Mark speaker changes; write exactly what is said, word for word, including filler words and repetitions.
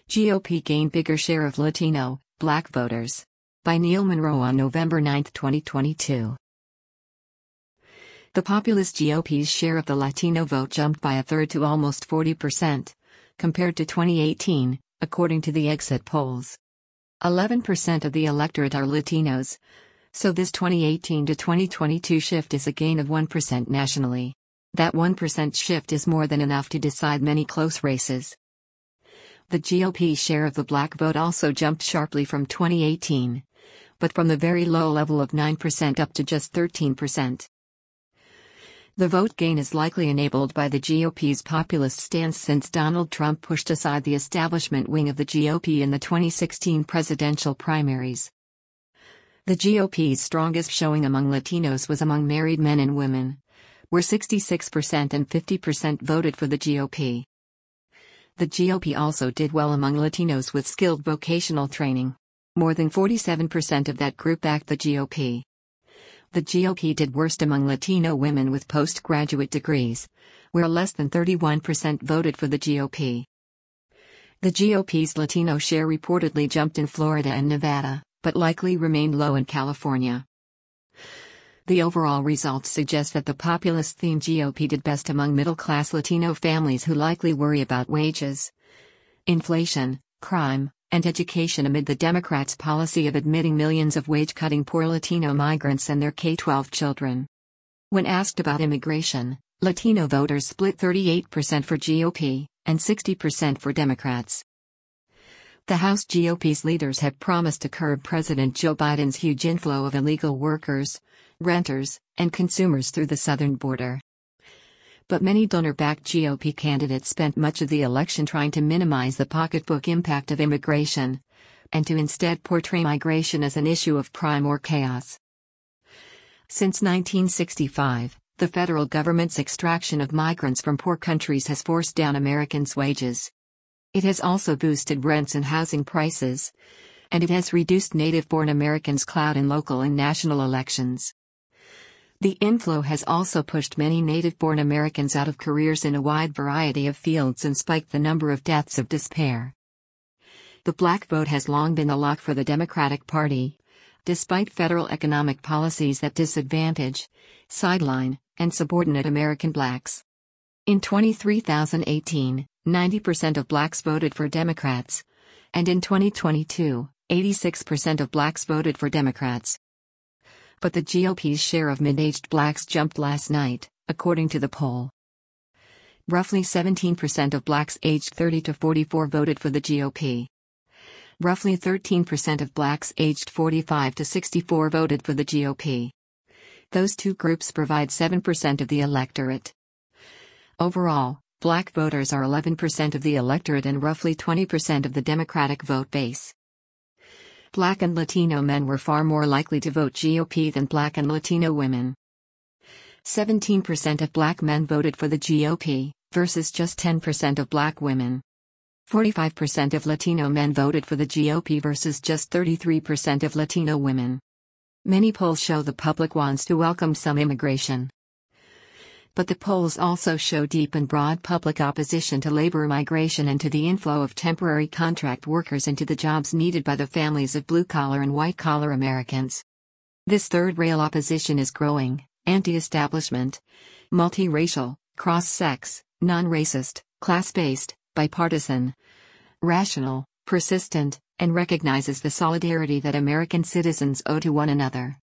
Speaker 1: G O P gained bigger share of Latino, Black voters. By Neil Monroe on November ninth, twenty twenty-two. The populist G O P's share of the Latino vote jumped by a third to almost forty percent, compared to twenty eighteen, according to the exit polls. eleven percent of the electorate are Latinos, so this twenty eighteen to twenty twenty-two shift is a gain of one percent nationally. That one percent shift is more than enough to decide many close races. The G O P's share of the Black vote also jumped sharply from twenty eighteen, but from the very low level of nine percent up to just thirteen percent. The vote gain is likely enabled by the G O P's populist stance since Donald Trump pushed aside the establishment wing of the G O P in the twenty sixteen presidential primaries. The G O P's strongest showing among Latinos was among married men and women, where sixty-six percent and fifty percent voted for the G O P. The G O P also did well among Latinos with skilled vocational training. More than forty-seven percent of that group backed the G O P. The G O P did worst among Latino women with postgraduate degrees, where less than thirty-one percent voted for the G O P. The G O P's Latino share reportedly jumped in Florida and Nevada, but likely remained low in California. The overall results suggest that the populist-themed G O P did best among middle-class Latino families who likely worry about wages, inflation, crime, and education amid the Democrats' policy of admitting millions of wage-cutting poor Latino migrants and their K twelve children. When asked about immigration, Latino voters split thirty-eight percent for G O P and sixty percent for Democrats. The House G O P's leaders have promised to curb President Joe Biden's huge inflow of illegal workers, renters, and consumers through the southern border. But many donor-backed G O P candidates spent much of the election trying to minimize the pocketbook impact of immigration, and to instead portray migration as an issue of crime or chaos. Since nineteen sixty-five, the federal government's extraction of migrants from poor countries has forced down Americans' wages. It has also boosted rents and housing prices, and it has reduced native-born Americans' clout in local and national elections. The inflow has also pushed many native-born Americans out of careers in a wide variety of fields and spiked the number of deaths of despair. The Black vote has long been the lock for the Democratic Party, despite federal economic policies that disadvantage, sideline, and subordinate American blacks. In twenty-three thousand eighteen, ninety percent of blacks voted for Democrats, and in twenty twenty-two, eighty-six percent of blacks voted for Democrats. But the G O P's share of mid-aged blacks jumped last night, according to the poll. Roughly seventeen percent of blacks aged thirty to forty-four voted for the G O P. Roughly thirteen percent of blacks aged forty-five to sixty-four voted for the G O P. Those two groups provide seven percent of the electorate. Overall, black voters are eleven percent of the electorate and roughly twenty percent of the Democratic vote base. Black and Latino men were far more likely to vote G O P than black and Latino women. seventeen percent of black men voted for the G O P, versus just ten percent of black women. forty-five percent of Latino men voted for the G O P versus just thirty-three percent of Latino women. Many polls show the public wants to welcome some immigration. But the polls also show deep and broad public opposition to labor migration and to the inflow of temporary contract workers into the jobs needed by the families of blue-collar and white-collar Americans. This third-rail opposition is growing, anti-establishment, multiracial, cross-sex, non-racist, class-based, bipartisan, rational, persistent, and recognizes the solidarity that American citizens owe to one another.